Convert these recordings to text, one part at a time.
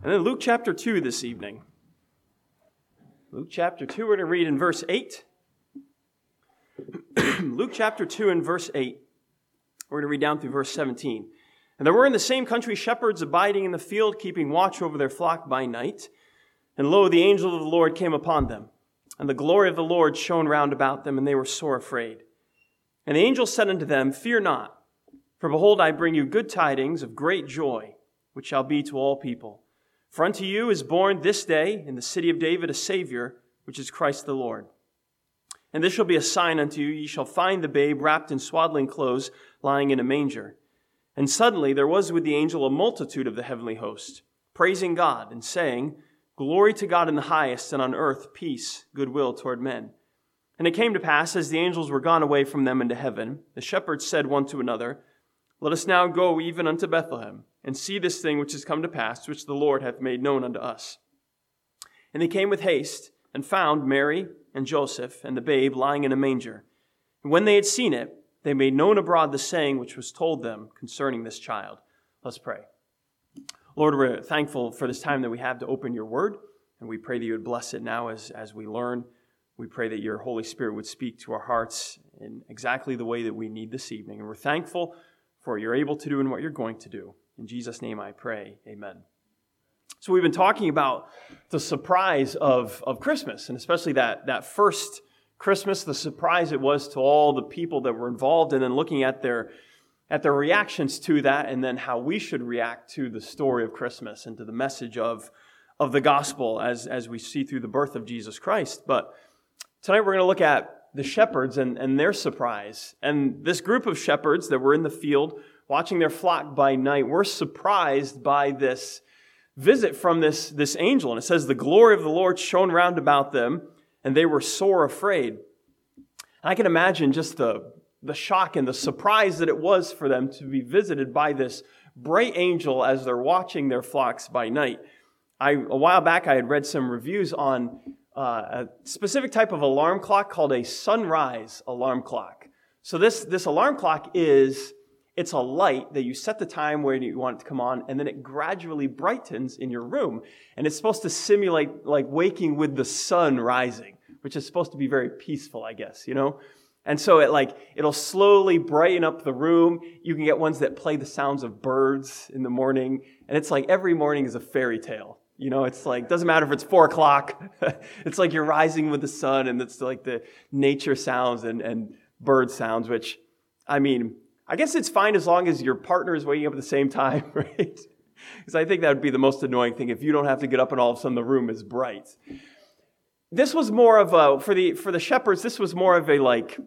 And then Luke chapter 2 this evening. Luke chapter 2, we're going to read in verse 8. Luke chapter 2 and verse 8. We're going to read down through verse 17. And there were in the same country shepherds abiding in the field, keeping watch over their flock by night. And lo, the angel of the Lord came upon them. And the glory of the Lord shone round about them, and they were sore afraid. And the angel said unto them, Fear not, for behold, I bring you good tidings of great joy, which shall be to all people. For unto you is born this day in the city of David a Savior, which is Christ the Lord. And this shall be a sign unto you, ye shall find the babe wrapped in swaddling clothes, lying in a manger. And suddenly there was with the angel a multitude of the heavenly host, praising God, and saying, Glory to God in the highest, and on earth peace, goodwill toward men. And it came to pass, as the angels were gone away from them into heaven, the shepherds said one to another, Let us now go even unto Bethlehem, and see this thing which is come to pass, which the Lord hath made known unto us. And they came with haste, and found Mary and Joseph and the babe lying in a manger. And when they had seen it, they made known abroad the saying which was told them concerning this child. Let's pray. Lord, we're thankful for this time that we have to open your word, and we pray that you would bless it now as we learn. We pray that your Holy Spirit would speak to our hearts in exactly the way that we need this evening. And we're thankful for what you're able to do and what you're going to do. In Jesus' name I pray, amen. So we've been talking about the surprise of Christmas, and especially that first Christmas, the surprise it was to all the people that were involved, and then looking at their reactions to that, and then how we should react to the story of Christmas and to the message of the gospel as we see through the birth of Jesus Christ. But tonight we're going to look at the shepherds and their surprise. And this group of shepherds that were in the field watching their flock by night were surprised by this visit from this angel. And it says, the glory of the Lord shone round about them, and they were sore afraid. And I can imagine just the shock and the surprise that it was for them to be visited by this bright angel as they're watching their flocks by night. A while back, I had read some reviews on a specific type of alarm clock called a sunrise alarm clock. So this alarm clock it's a light that you set the time where you want it to come on, and then it gradually brightens in your room. And it's supposed to simulate like waking with the sun rising, which is supposed to be very peaceful, I guess, you know? And so it'll slowly brighten up the room. You can get ones that play the sounds of birds in the morning. And it's like every morning is a fairy tale. You know, it's like, doesn't matter if it's 4 o'clock. It's like you're rising with the sun, and it's like the nature sounds and bird sounds, which, I mean, I guess it's fine as long as your partner is waking up at the same time, right? Because I think that would be the most annoying thing if you don't have to get up and all of a sudden the room is bright. This was more of a, for the shepherds, this was more of a like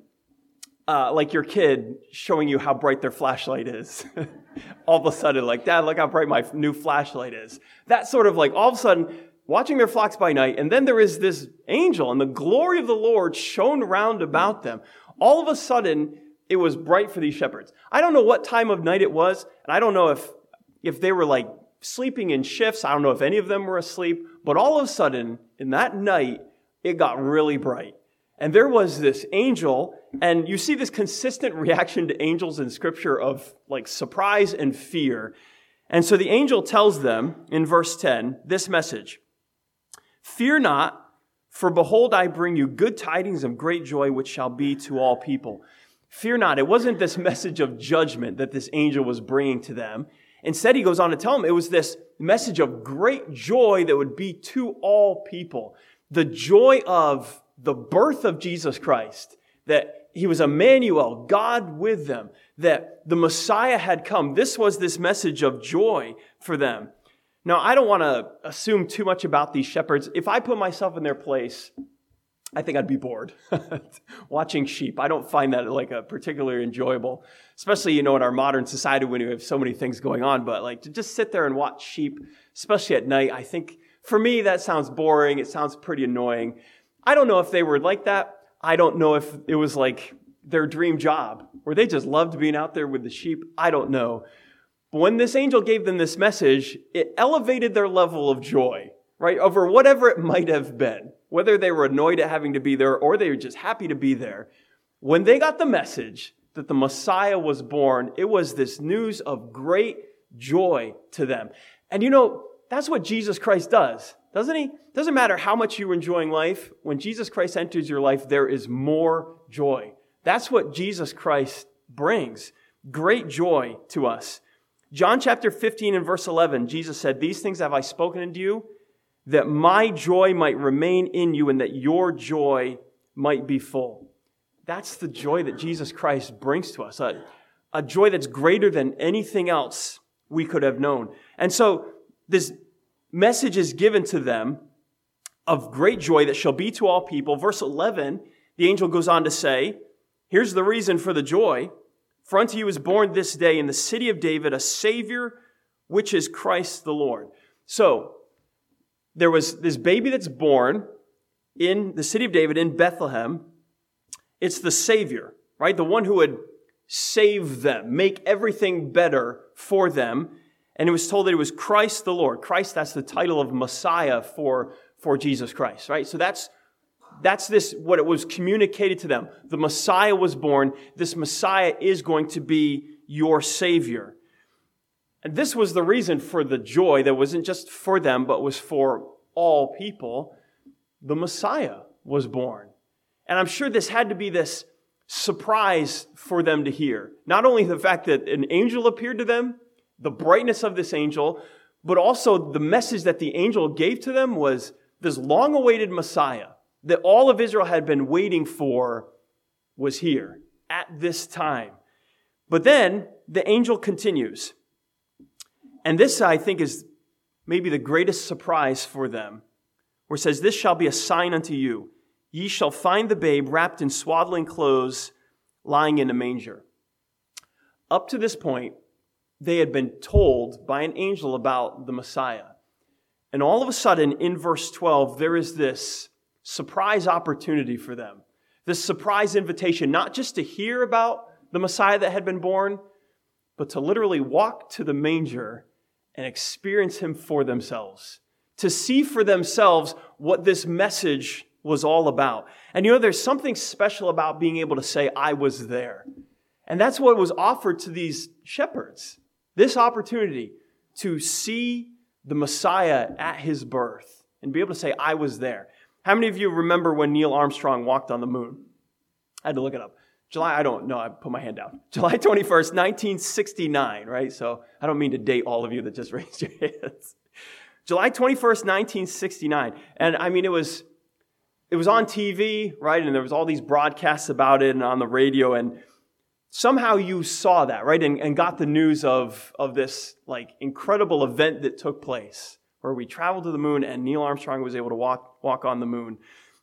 your kid showing you how bright their flashlight is. All of a sudden, like, Dad, look how bright my new flashlight is. That sort of like, all of a sudden, watching their flocks by night, and then there is this angel, and the glory of the Lord shone round about them. All of a sudden, it was bright for these shepherds. I don't know what time of night it was, and I don't know if they were like sleeping in shifts. I don't know if any of them were asleep, but all of a sudden, in that night, it got really bright. And there was this angel, and you see this consistent reaction to angels in Scripture of like surprise and fear. And so the angel tells them in verse 10 this message, Fear not, for behold, I bring you good tidings of great joy, which shall be to all people. Fear not. It wasn't this message of judgment that this angel was bringing to them. Instead, he goes on to tell them it was this message of great joy that would be to all people. The joy of the birth of Jesus Christ, that he was Emmanuel, God with them, that the Messiah had come. This was this message of joy for them. Now, I don't want to assume too much about these shepherds. If I put myself in their place, I think I'd be bored watching sheep. I don't find that like a particularly enjoyable, especially, in our modern society when we have so many things going on. But like to just sit there and watch sheep, especially at night, I think for me that sounds boring. It sounds pretty annoying. I don't know if they were like that. I don't know if it was like their dream job or they just loved being out there with the sheep. I don't know. But when this angel gave them this message, it elevated their level of joy, right? Over whatever it might have been. Whether they were annoyed at having to be there or they were just happy to be there. When they got the message that the Messiah was born, it was this news of great joy to them. And that's what Jesus Christ does, doesn't he? Doesn't matter how much you're enjoying life. When Jesus Christ enters your life, there is more joy. That's what Jesus Christ brings. Great joy to us. John chapter 15 and verse 11, Jesus said, "These things have I spoken unto you, that my joy might remain in you and that your joy might be full." That's the joy that Jesus Christ brings to us, a joy that's greater than anything else we could have known. And so this message is given to them of great joy that shall be to all people. Verse 11, the angel goes on to say, here's the reason for the joy. "For unto you is born this day in the city of David a Savior, which is Christ the Lord." So, there was this baby that's born in the city of David in Bethlehem. It's the Savior, right? The one who would save them, make everything better for them. And it was told that it was Christ the Lord. Christ, that's the title of Messiah for Jesus Christ, right? So that's what it was communicated to them. The Messiah was born. This Messiah is going to be your Savior. And this was the reason for the joy that wasn't just for them, but was for all people. The Messiah was born. And I'm sure this had to be this surprise for them to hear. Not only the fact that an angel appeared to them, the brightness of this angel, but also the message that the angel gave to them was this long-awaited Messiah that all of Israel had been waiting for was here at this time. But then the angel continues. And this, I think, is maybe the greatest surprise for them, where it says, "This shall be a sign unto you. Ye shall find the babe wrapped in swaddling clothes, lying in a manger." Up to this point, they had been told by an angel about the Messiah. And all of a sudden, in verse 12, there is this surprise opportunity for them. This surprise invitation, not just to hear about the Messiah that had been born, but to literally walk to the manger and experience him for themselves. To see for themselves what this message was all about. And there's something special about being able to say, "I was there." And that's what was offered to these shepherds. This opportunity to see the Messiah at his birth and be able to say, "I was there." How many of you remember when Neil Armstrong walked on the moon? I had to look it up. I don't know, I put my hand down. July 21st, 1969, right? So I don't mean to date all of you that just raised your hands. July 21st, 1969. And I mean, it was on TV, right? And there was all these broadcasts about it and on the radio. And somehow you saw that, right? And got the news of this incredible event that took place where we traveled to the moon and Neil Armstrong was able to walk on the moon.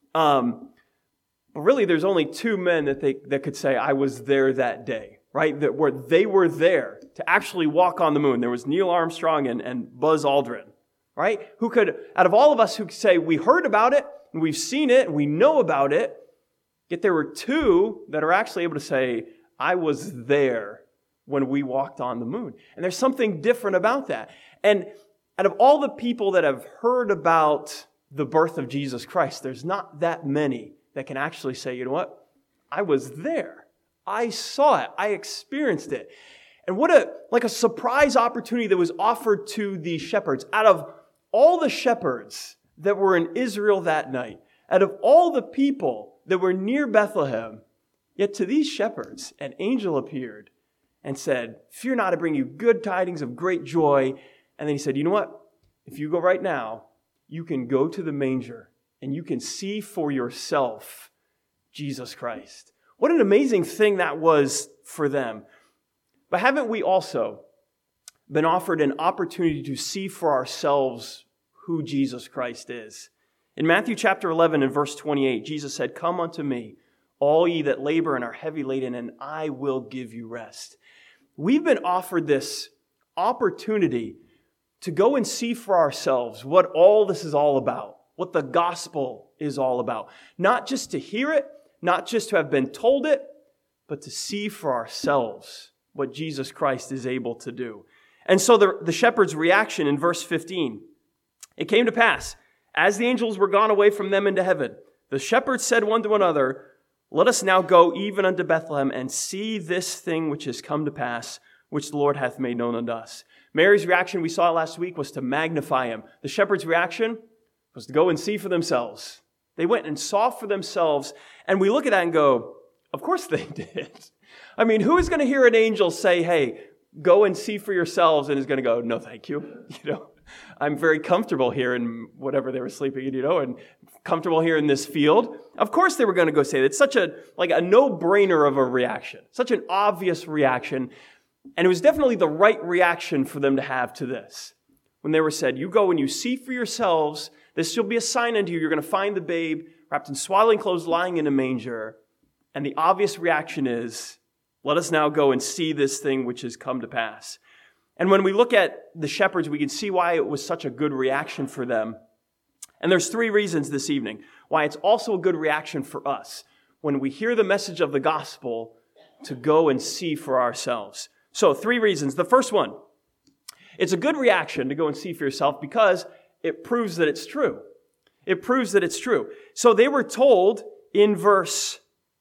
But really, there's only two men that could say, "I was there that day," right? Where they were there to actually walk on the moon. There was Neil Armstrong and Buzz Aldrin, right? Who could, out of all of us who could say, "We heard about it, and we've seen it, and we know about it," yet there were two that are actually able to say, "I was there when we walked on the moon." And there's something different about that. And out of all the people that have heard about the birth of Jesus Christ, there's not that many that can actually say, "You know what? I was there. I saw it. I experienced it." And what a surprise opportunity that was offered to these shepherds. Out of all the shepherds that were in Israel that night, out of all the people that were near Bethlehem, yet to these shepherds, an angel appeared and said, "Fear not, I bring you good tidings of great joy." And then he said, "You know what? If you go right now, you can go to the manger and you can see for yourself Jesus Christ." What an amazing thing that was for them. But haven't we also been offered an opportunity to see for ourselves who Jesus Christ is? In Matthew chapter 11 and verse 28, Jesus said, "Come unto me, all ye that labor and are heavy laden, and I will give you rest." We've been offered this opportunity to go and see for ourselves what all this is all about, what the gospel is all about. Not just to hear it, not just to have been told it, but to see for ourselves what Jesus Christ is able to do. And so the shepherd's reaction in verse 15, "It came to pass, as the angels were gone away from them into heaven, the shepherds said one to another, Let us now go even unto Bethlehem and see this thing which is come to pass, which the Lord hath made known unto us." Mary's reaction, we saw it last week, was to magnify him. The shepherds' reaction was to go and see for themselves. They went and saw for themselves, and we look at that and go, of course they did. I mean, who is going to hear an angel say, hey, go and see for yourselves, and is going to go, no, thank you. I'm very comfortable here in whatever they were sleeping in, and comfortable here in this field. Of course they were going to go say that. It's such a no-brainer of a reaction, such an obvious reaction. And it was definitely the right reaction for them to have to this. When they were said, you go and you see for yourselves, this shall be a sign unto you. You're going to find the babe wrapped in swaddling clothes lying in a manger. And the obvious reaction is, let us now go and see this thing which has come to pass. And when we look at the shepherds, we can see why it was such a good reaction for them. And there's 3 reasons this evening why it's also a good reaction for us when we hear the message of the gospel to go and see for ourselves. So 3 reasons. The first one, it's a good reaction to go and see for yourself because it proves that it's true. It proves that it's true. So they were told in verse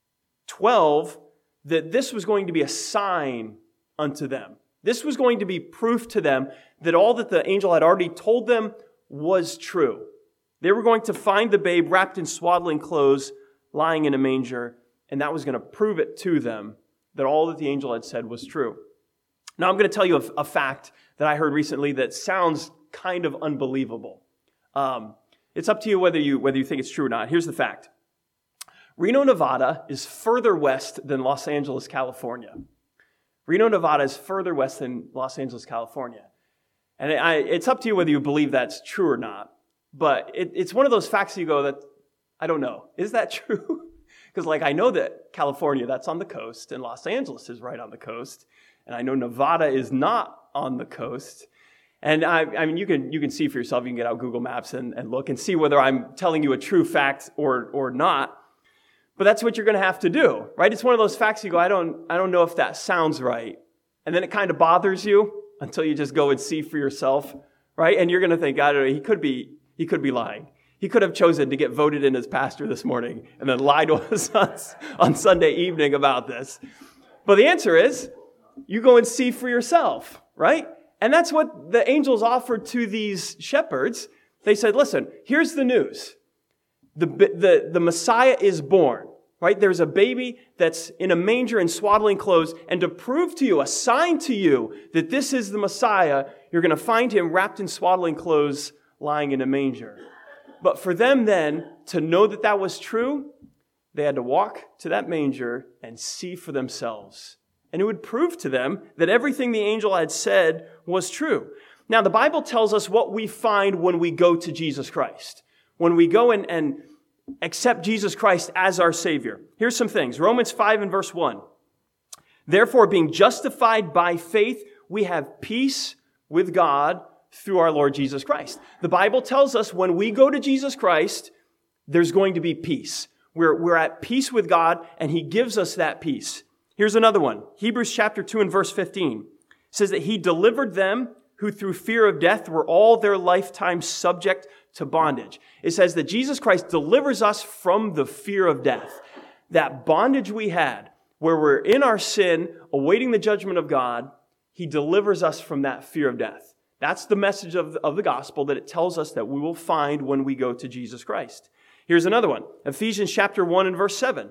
12 that this was going to be a sign unto them. This was going to be proof to them that all that the angel had already told them was true. They were going to find the babe wrapped in swaddling clothes, lying in a manger, and that was going to prove it to them that all that the angel had said was true. Now I'm going to tell you a fact that I heard recently that sounds kind of unbelievable. It's up to you whether you think it's true or not. Here's the fact. Reno, Nevada is further west than Los Angeles, California. Reno, Nevada is further west than Los Angeles, California. And it's up to you whether you believe that's true or not. But it's one of those facts that you go that, I don't know. Is that true? Because I know that California, that's on the coast, and Los Angeles is right on the coast. And I know Nevada is not on the coast. And I mean, you can see for yourself, you can get out Google Maps and look and see whether I'm telling you a true fact or not. But that's what you're going to have to do, right? It's one of those facts you go, I don't know if that sounds right. And then it kind of bothers you until you just go and see for yourself, right? And you're going to think, I don't know, he could be lying. He could have chosen to get voted in as pastor this morning and then lie to us on Sunday evening about this. But the answer is, you go and see for yourself, right? And that's what the angels offered to these shepherds. They said, listen, here's the news. The Messiah is born, right? There's a baby that's in a manger in swaddling clothes, and to prove to you, a sign to you that this is the Messiah, you're going to find him wrapped in swaddling clothes, lying in a manger. But for them then, to know that that was true, they had to walk to that manger and see for themselves. And it would prove to them that everything the angel had said was true. Now, the Bible tells us what we find when we go to Jesus Christ. When we go and accept Jesus Christ as our Savior. Here's some things. Romans 5 and verse 1. Therefore, being justified by faith, we have peace with God through our Lord Jesus Christ. The Bible tells us when we go to Jesus Christ, there's going to be peace. We're at peace with God, and He gives us that peace. Here's another one. Hebrews chapter 2 and verse 15 says that He delivered them who through fear of death were all their lifetime subject to bondage. It says that Jesus Christ delivers us from the fear of death. That bondage we had, where we're in our sin, awaiting the judgment of God, He delivers us from that fear of death. That's the message of the gospel that it tells us that we will find when we go to Jesus Christ. Here's another one. Ephesians chapter 1 and verse 7.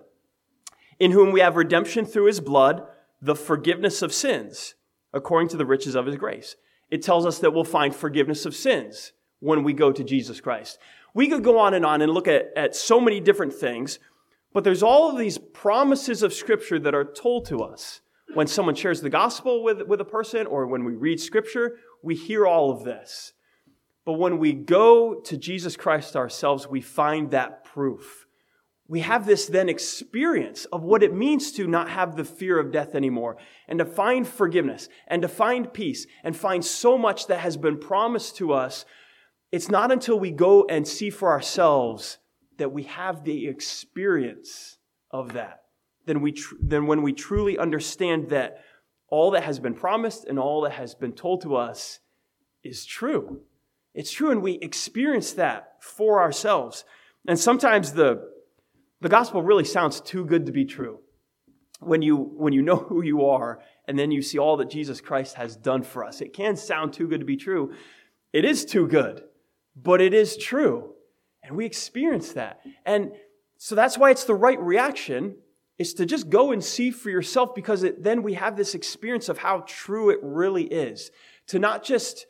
In whom we have redemption through His blood, the forgiveness of sins, according to the riches of His grace. It tells us that we'll find forgiveness of sins when we go to Jesus Christ. We could go on and look at so many different things, but there's all of these promises of Scripture that are told to us. When someone shares the gospel with a person, or when we read Scripture, we hear all of this. But when we go to Jesus Christ ourselves, we find that proof. We have this then experience of what it means to not have the fear of death anymore, and to find forgiveness, and to find peace, and find so much that has been promised to us. It's not until we go and see for ourselves that we have the experience of that. Then when we truly understand that all that has been promised and all that has been told to us is true. It's true, and we experience that for ourselves. And sometimes the gospel really sounds too good to be true. when you know who you are, and then you see all that Jesus Christ has done for us. It can sound too good to be true. It is too good, but it is true. And we experience that. And so that's why it's the right reaction, is to just go and see for yourself, because then we have this experience of how true it really is. To not just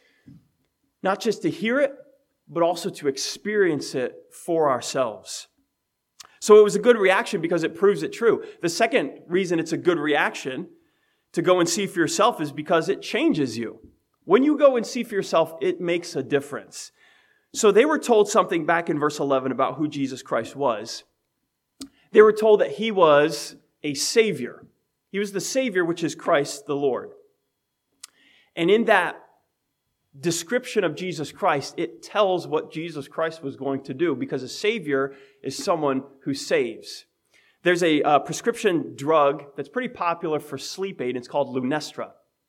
to hear it, but also to experience it for ourselves. So it was a good reaction because it proves it true. The second reason it's a good reaction to go and see for yourself is because it changes you. When you go and see for yourself, it makes a difference. So they were told something back in verse 11 about who Jesus Christ was. They were told that he was a Savior. He was the Savior, which is Christ the Lord. And in that description of Jesus Christ, it tells what Jesus Christ was going to do, because a Savior is someone who saves. There's a prescription drug that's pretty popular for sleep aid. It's called Lunesta.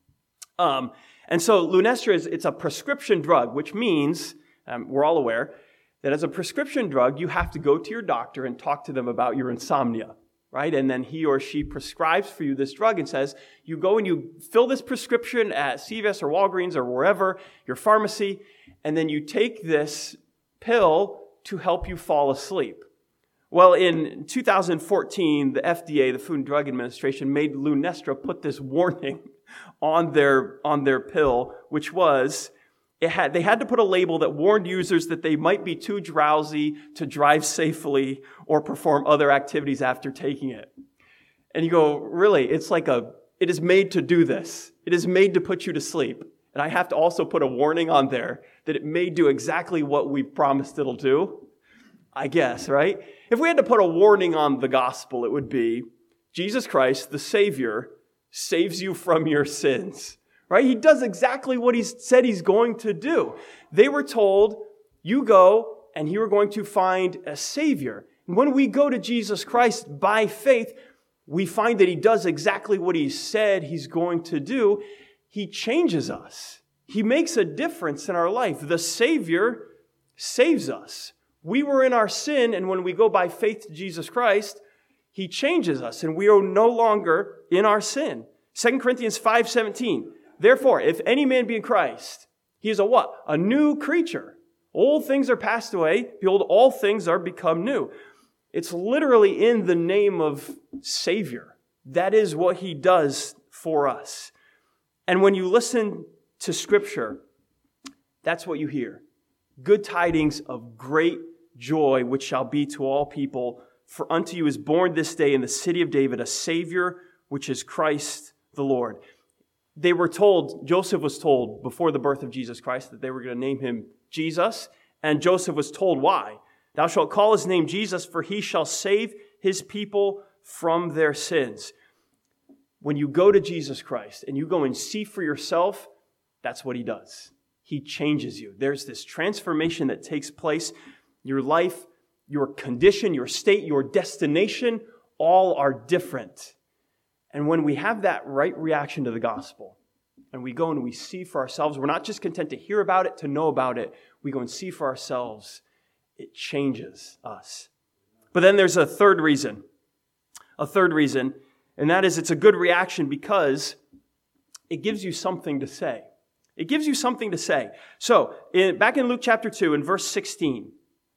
And so Lunesta it's a prescription drug, which means, we're all aware, that as a prescription drug, you have to go to your doctor and talk to them about your insomnia, right? And then he or she prescribes for you this drug and says, you go and you fill this prescription at CVS or Walgreens or wherever, your pharmacy, and then you take this pill to help you fall asleep. Well, in 2014, the FDA, the Food and Drug Administration, made Lunesta put this warning on their pill, which was, they had to put a label that warned users that they might be too drowsy to drive safely or perform other activities after taking it. And you go, really? It is made to do this. It is made to put you to sleep. And I have to also put a warning on there that it may do exactly what we promised it'll do, I guess, right? If we had to put a warning on the gospel, it would be, Jesus Christ, the Savior, saves you from your sins. Right? He does exactly what he said he's going to do. They were told, you go and you are going to find a Savior. And when we go to Jesus Christ by faith, we find that he does exactly what he said he's going to do. He changes us. He makes a difference in our life. The Savior saves us. We were in our sin, and when we go by faith to Jesus Christ, he changes us, and we are no longer in our sin. 2 Corinthians 5:17. Therefore, if any man be in Christ, he is a what? A new creature. Old things are passed away. Behold, all things are become new. It's literally in the name of Savior. That is what he does for us. And when you listen to Scripture, that's what you hear. Good tidings of great joy, which shall be to all people. For unto you is born this day in the city of David a Savior, which is Christ the Lord. They were told, Joseph was told before the birth of Jesus Christ that they were going to name him Jesus. And Joseph was told why. Thou shalt call his name Jesus, for he shall save his people from their sins. When you go to Jesus Christ and you go and see for yourself, that's what he does. He changes you. There's this transformation that takes place. Your life, your condition, your state, your destination, all are different. And when we have that right reaction to the gospel, and we go and we see for ourselves, we're not just content to hear about it, to know about it. We go and see for ourselves. It changes us. But then there's a third reason, and that is it's a good reaction because it gives you something to say. It gives you something to say. So, back in Luke chapter 2, in verse 16,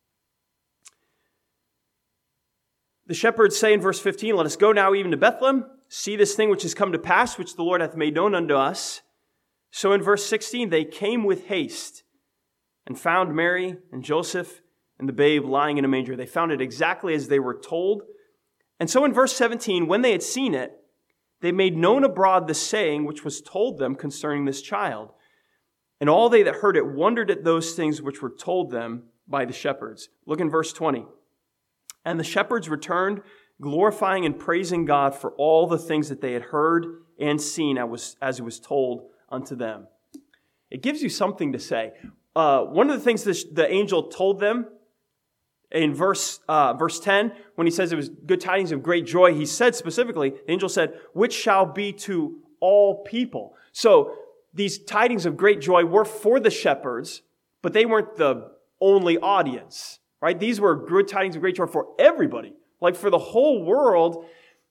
the shepherds say in verse 15, let us go now even to Bethlehem, see this thing which has come to pass, which the Lord hath made known unto us. So in verse 16, they came with haste and found Mary and Joseph and the babe lying in a manger. They found it exactly as they were told. And so in verse 17, when they had seen it, they made known abroad the saying which was told them concerning this child. And all they that heard it wondered at those things which were told them by the shepherds. Look in verse 20. And the shepherds returned, glorifying and praising God for all the things that they had heard and seen as it was told unto them. It gives you something to say. One of the things the angel told them in verse 10, when he says it was good tidings of great joy, he said specifically, the angel said, which shall be to all people. So these tidings of great joy were for the shepherds, but they weren't the only audience. Right? These were good tidings of great joy for everybody. Like for the whole world,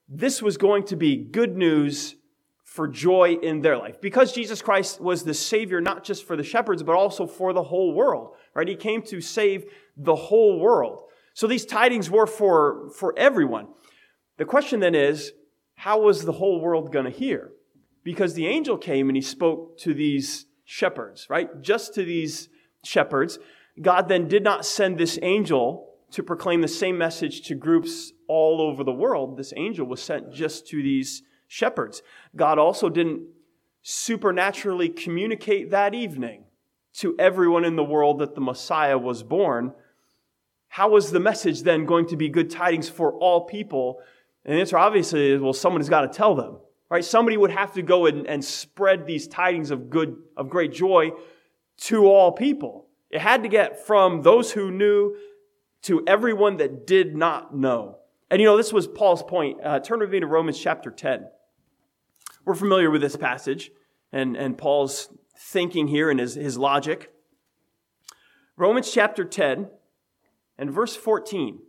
this was going to be good news for joy in their life. Because Jesus Christ was the Savior, not just for the shepherds, but also for the whole world, right? He came to save the whole world. So these tidings were for everyone. The question then is, how was the whole world going to hear? Because the angel came and he spoke to these shepherds, right? Just to these shepherds. God then did not send this angel to proclaim the same message to groups all over the world. This angel was sent just to these shepherds. God also didn't supernaturally communicate that evening to everyone in the world that the Messiah was born. How was the message then going to be good tidings for all people? And the answer obviously is, well, someone's got to tell them, right? Somebody would have to go and spread these tidings of great joy to all people. It had to get from those who knew to everyone that did not know. And this was Paul's point. Turn with me to Romans chapter 10. We're familiar with this passage and Paul's thinking here and his logic. Romans chapter 10 and verse 14.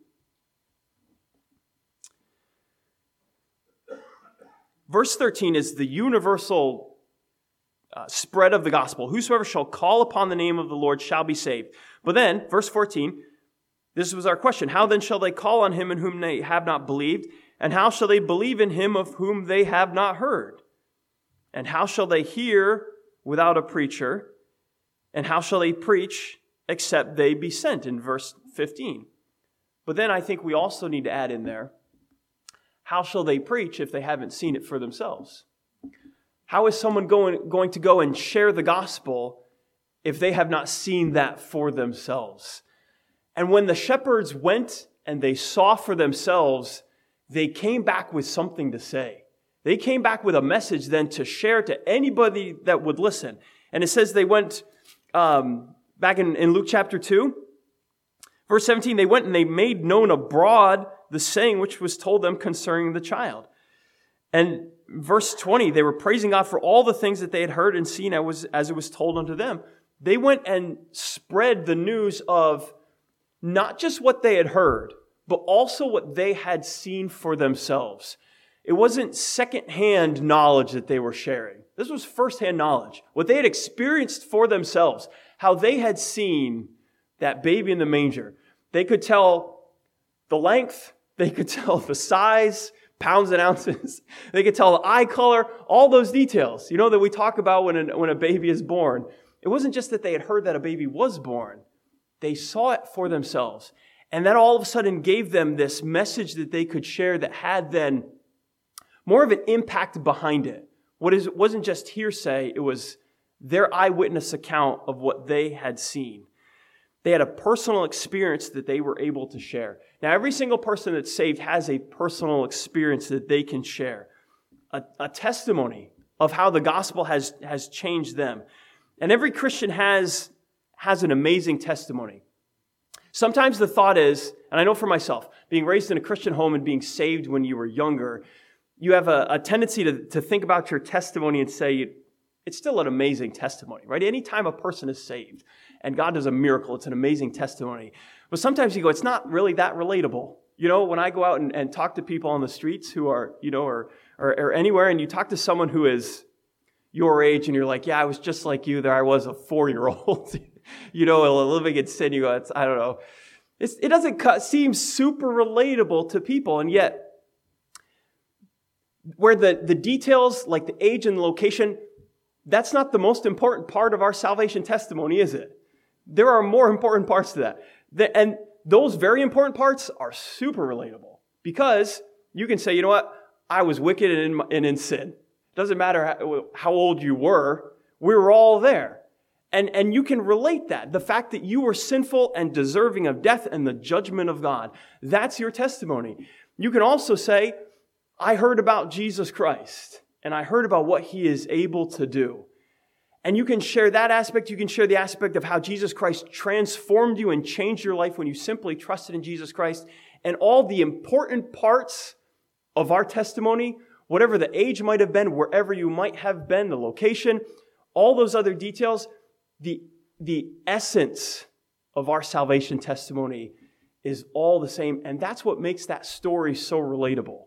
Verse 13 is the universal spread of the gospel. Whosoever shall call upon the name of the Lord shall be saved. But then, verse 14, this was our question. How then shall they call on him in whom they have not believed? And how shall they believe in him of whom they have not heard? And how shall they hear without a preacher? And how shall they preach except they be sent? In verse 15. But then I think we also need to add in there, how shall they preach if they haven't seen it for themselves? How is someone going to go and share the gospel if they have not seen that for themselves? And when the shepherds went and they saw for themselves, they came back with something to say. They came back with a message then to share to anybody that would listen. And it says they went, back in Luke chapter 2, verse 17, they went and they made known abroad the saying which was told them concerning the child. And verse 20, they were praising God for all the things that they had heard and seen as it was told unto them. They went and spread the news of not just what they had heard, but also what they had seen for themselves. It wasn't secondhand knowledge that they were sharing. This was firsthand knowledge. What they had experienced for themselves, how they had seen that baby in the manger. They could tell the length, they could tell the size, pounds and ounces. They could tell the eye color, all those details, that we talk about when a baby is born. It wasn't just that they had heard that a baby was born. They saw it for themselves. And that all of a sudden gave them this message that they could share that had then more of an impact behind it. It wasn't just hearsay, it was their eyewitness account of what they had seen. They had a personal experience that they were able to share. Now, every single person that's saved has a personal experience that they can share. A testimony of how the gospel has changed them. And every Christian has an amazing testimony. Sometimes the thought is, and I know for myself, being raised in a Christian home and being saved when you were younger, you have a tendency to think about your testimony and say, it's still an amazing testimony, right? Anytime a person is saved and God does a miracle, it's an amazing testimony. But sometimes you go, it's not really that relatable. When I go out and talk to people on the streets who are, or anywhere, and you talk to someone who is your age and you're like, yeah, I was just like you. There I was, a 4-year-old, living in sin. You go, I don't know. It doesn't seem super relatable to people. And yet, where the details, like the age and the location, that's not the most important part of our salvation testimony, is it? There are more important parts to that. And those very important parts are super relatable. Because you can say, you know what? I was wicked and in sin. It doesn't matter how old you were. We were all there. And you can relate that. The fact that you were sinful and deserving of death and the judgment of God. That's your testimony. You can also say, I heard about Jesus Christ. And I heard about what He is able to do. And you can share that aspect. You can share the aspect of how Jesus Christ transformed you and changed your life when you simply trusted in Jesus Christ. And all the important parts of our testimony, whatever the age might have been, wherever you might have been, the location, all those other details, the essence of our salvation testimony is all the same. And that's what makes that story so relatable.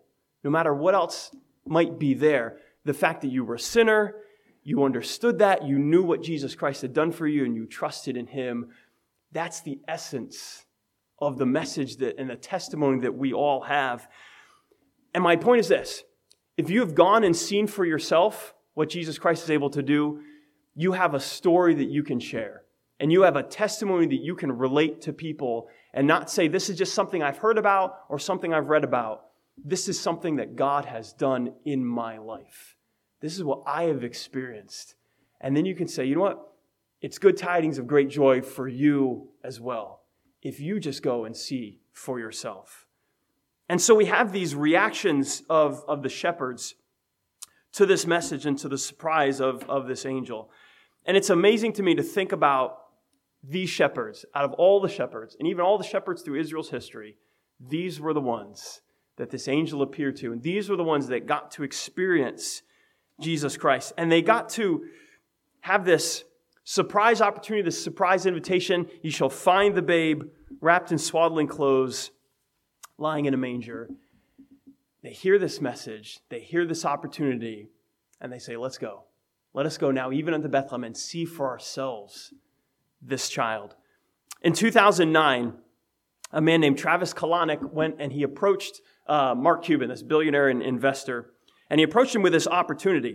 no matter what else might be there, the fact that you were a sinner, you understood that, you knew what Jesus Christ had done for you, and you trusted in him, that's the essence of the message that and the testimony that we all have. And my point is this: if you have gone and seen for yourself what Jesus Christ is able to do, you have a story that you can share. And you have a testimony that you can relate to people and not say, this is just something I've heard about or something I've read about. This is something that God has done in my life. This is what I have experienced. And then you can say, you know what? It's good tidings of great joy for you as well, if you just go and see for yourself. And so we have these reactions of the shepherds to this message and to the surprise of this angel. And it's amazing to me to think about these shepherds, out of all the shepherds, and even all the shepherds through Israel's history, these were the ones that this angel appeared to. And these were the ones that got to experience Jesus Christ. And they got to have this surprise opportunity, this surprise invitation. You shall find the babe wrapped in swaddling clothes, lying in a manger. They hear this message, they hear this opportunity, and they say, let's go. Let us go now, even unto Bethlehem, and see for ourselves this child. In 2009, a man named Travis Kalanick went and he approached Mark Cuban, this billionaire and investor, and he approached him with this opportunity.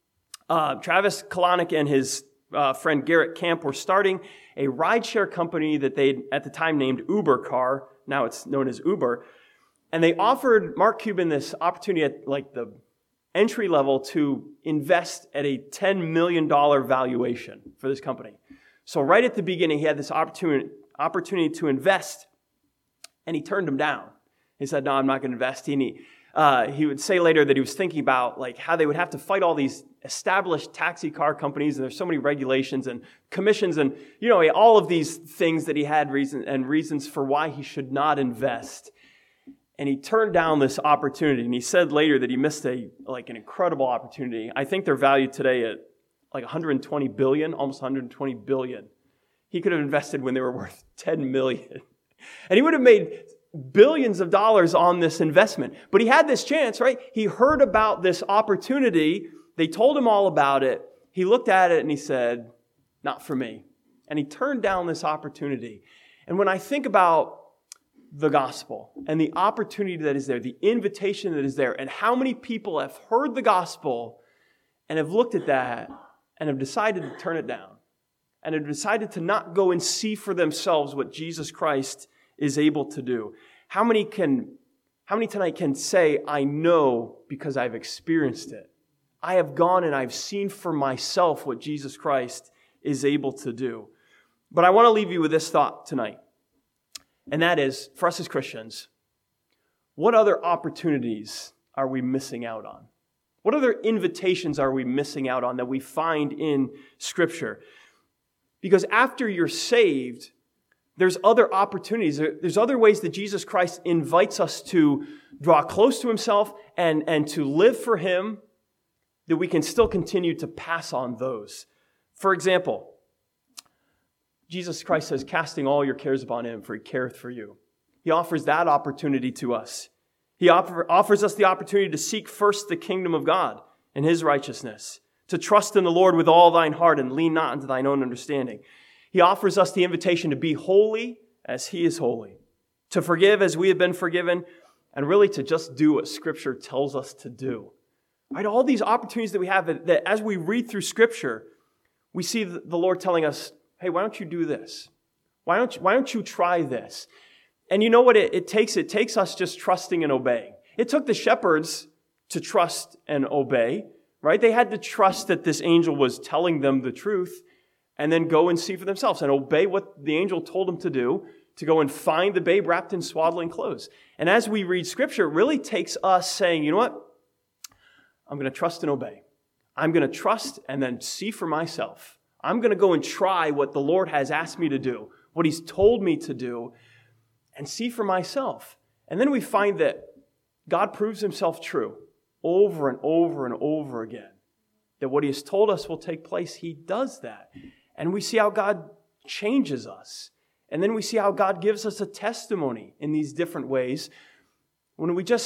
Travis Kalanick and his friend Garrett Camp were starting a rideshare company that they at the time named Uber Car. Now it's known as Uber. And they offered Mark Cuban this opportunity at like the entry level to invest at a $10 million valuation for this company. So right at the beginning, he had this opportunity to invest, and he turned him down. He said, no, I'm not going to invest. He would say later that he was thinking about like how they would have to fight all these established taxi car companies, and there's so many regulations and commissions and, you know, all of these things that he had reasons for why he should not invest. And he turned down this opportunity, and he said later that he missed an incredible opportunity. I think they're valued today at like 120 billion, almost 120 billion. He could have invested when they were worth 10 million. And he would have made billions of dollars on this investment. But he had this chance, right? He heard about this opportunity. They told him all about it. He looked at it and he said, not for me. And he turned down this opportunity. And when I think about the gospel and the opportunity that is there, the invitation that is there, and how many people have heard the gospel and have looked at that and have decided to turn it down and have decided to not go and see for themselves what Jesus Christ is able to do. How many tonight can say, I know because I've experienced it? I have gone and I've seen for myself what Jesus Christ is able to do. But I want to leave you with this thought tonight. And that is, for us as Christians, what other opportunities are we missing out on? What other invitations are we missing out on that we find in Scripture? Because after you're saved, there's other opportunities. There's other ways that Jesus Christ invites us to draw close to himself and to live for him, that we can still continue to pass on those. For example, Jesus Christ says, casting all your cares upon him, for he careth for you. He offers that opportunity to us. He offers us the opportunity to seek first the kingdom of God and his righteousness, to trust in the Lord with all thine heart and lean not unto thine own understanding. He offers us the invitation to be holy as he is holy, to forgive as we have been forgiven, and really to just do what Scripture tells us to do. Right? All these opportunities that we have, that as we read through Scripture, we see the Lord telling us, hey, why don't you do this? Why don't you try this? And you know what it takes? It takes us just trusting and obeying. It took the shepherds to trust and obey, right? They had to trust that this angel was telling them the truth and then go and see for themselves and obey what the angel told them to do, to go and find the babe wrapped in swaddling clothes. And as we read Scripture, it really takes us saying, you know what? I'm going to trust and obey. I'm going to trust and then see for myself. I'm going to go and try what the Lord has asked me to do, what he's told me to do, and see for myself. And then we find that God proves himself true over and over and over again. That what he has told us will take place, he does that. And we see how God changes us. And then we see how God gives us a testimony in these different ways when we just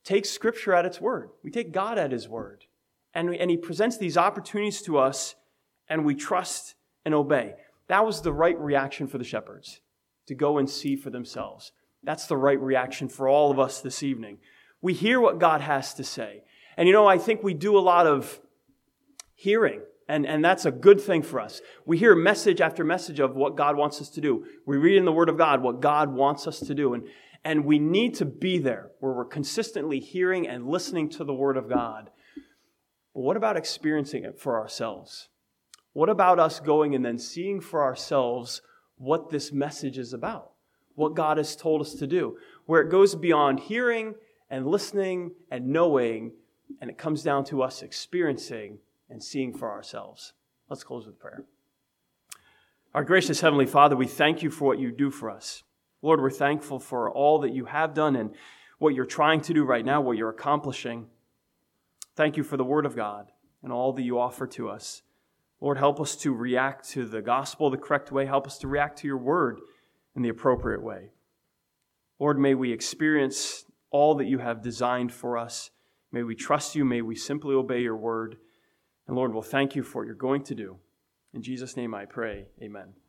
take Scripture at its word. We take God at His word. And He presents these opportunities to us, and we trust and obey. That was the right reaction for the shepherds, to go and see for themselves. That's the right reaction for all of us this evening. We hear what God has to say. And I think we do a lot of hearing, and that's a good thing for us. We hear message after message of what God wants us to do. We read in the Word of God what God wants us to do. And we need to be there where we're consistently hearing and listening to the Word of God. But what about experiencing it for ourselves? What about us going and then seeing for ourselves what this message is about? What God has told us to do? Where it goes beyond hearing and listening and knowing, and it comes down to us experiencing and seeing for ourselves. Let's close with prayer. Our gracious Heavenly Father, we thank you for what you do for us. Lord, we're thankful for all that you have done and what you're trying to do right now, what you're accomplishing. Thank you for the Word of God and all that you offer to us. Lord, help us to react to the gospel the correct way. Help us to react to your word in the appropriate way. Lord, may we experience all that you have designed for us. May we trust you. May we simply obey your word. And Lord, we'll thank you for what you're going to do. In Jesus' name I pray, amen.